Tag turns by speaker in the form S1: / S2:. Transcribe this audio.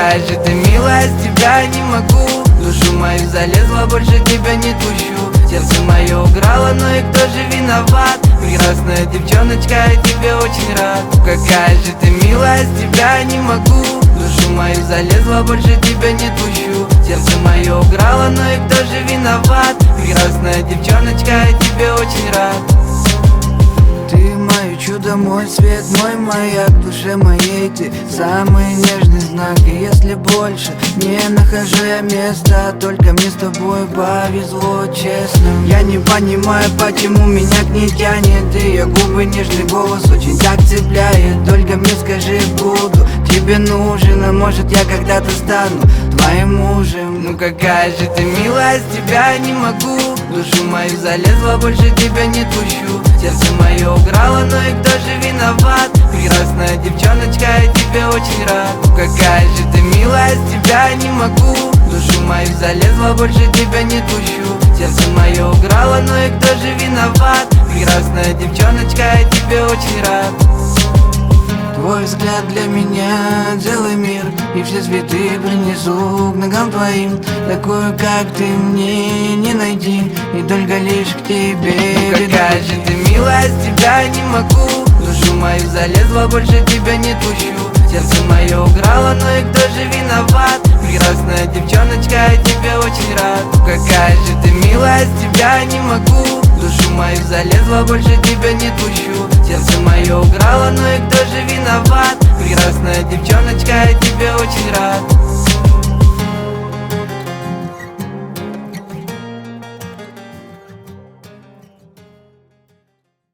S1: какая же ты милая, с тебя не могу. Душу мою залезла, больше тебя не пущу. Сердце мое уграло, но и кто же виноват? Прекрасная девчоночка, я тебе очень рад. Какая же ты милая, с тебя не могу. Душу мою залезла, больше тебя не пущу. Сердце мое уграло, но и кто же виноват? Прекрасная девчоночка, я тебе очень рад. Ты мое чудо, мой свет, мой маяк в душе моей. Ты самый нежный знак, и если больше не нахожу я места, только мне с тобой повезло, честно. Я не понимаю, почему меня к ней тянет. Ее губы, нежный голос очень так цепляет. Только мне скажи, буду тебе нужен, а может я когда-то стану твоим мужем. Ну какая же ты милая, с тебя не могу. Душу мою залезла, больше тебя не пущу. Сердце мое уграло, но и кто же виноват? Прекрасная девчоночка, я тебе очень рад. Ну какая же ты милая, с тебя не могу. Душу мою залезла, больше тебя не пущу. Сердце мое уграло, но и кто же виноват? Прекрасная девчоночка, я тебе очень рад. Твой взгляд для меня целый мир, и все цветы принесу к ногам твоим. Такую, как ты, мне не найти, и только лишь к тебе. Ну какая же ты милая, с тебя не могу. Душу мою залезла, больше тебя не пущу. Сердце мое уграло, но и кто же виноват? Прекрасная девчоночка, я тебе очень рад. Ну какая же ты милая, с тебя не могу. Душу мою залезла, больше тебя не пущу. Сердце мое уграло, но и кто же виноват? Прекрасная девчоночка, я тебе очень рад.